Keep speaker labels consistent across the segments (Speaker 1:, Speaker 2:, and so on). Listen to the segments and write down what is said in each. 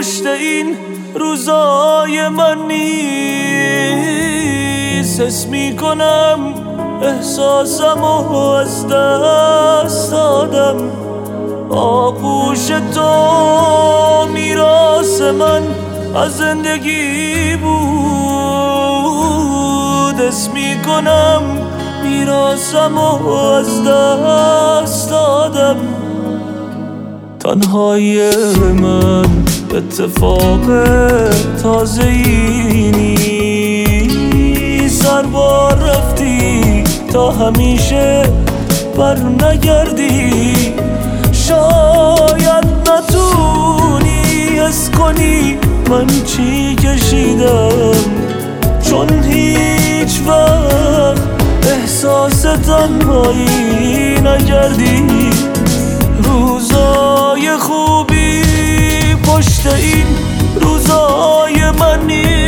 Speaker 1: پشت این روزای من نیست. حس میکنم احساسمو از دست دادم. آغوش تو میراث من از زندگی بود. حس میکنم میراثمو از دست دادم. تنهایی من اتفاق تازه‌ای نیست. هر بار رفتی تا همیشه بر نگردی. شاید نتونی حس کنی من چی کشیدم، چون هیچ وقت احساس تنهایی نکردی. روزای خوبی پشت این روزای من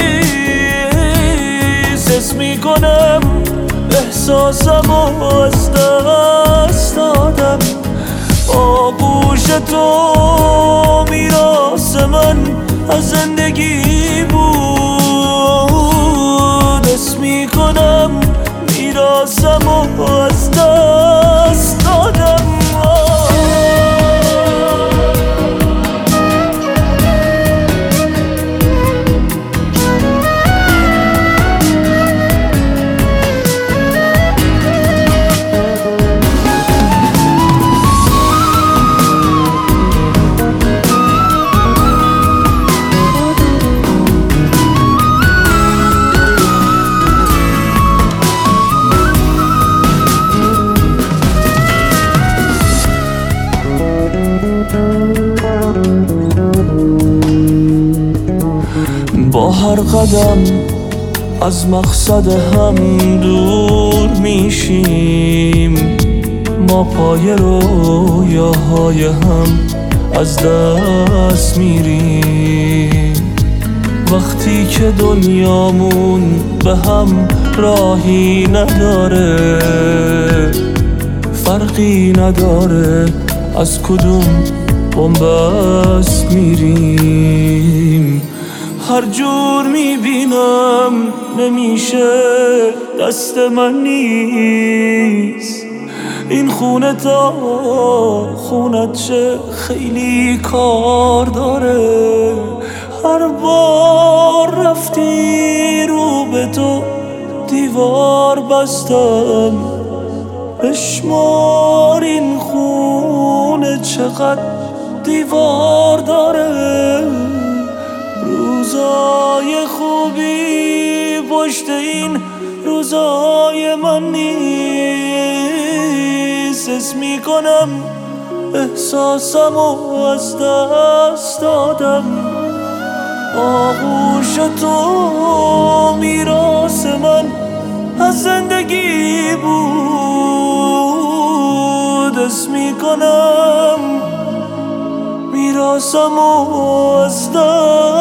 Speaker 1: نیست. حس میکنم احساسمو از دست دادم. آغوش تو میراث من از زندگی بود. حس میکنم میراثمو از دست دادم. با هر قدم از مقصد هم دور میشیم. ما پای رویاهای هم از دست میریم. وقتی که دنیامون به هم راهی نداره، فرقی نداره از کدوم بنبست میریم. هر جور میبینم نمیشه، دست من نیست. این خونه تا خونت شه خیلی کار داره. هر بار رفتی رو به تو دیوار بستم. بشمار این خونه چقدر دیوار داره. روزای خوبی پشت این روزای من نیست. حس میکنم احساسمو از دست دادم. آغوش تو میراث من از زندگی بود. حس میکنم میراثمو از دست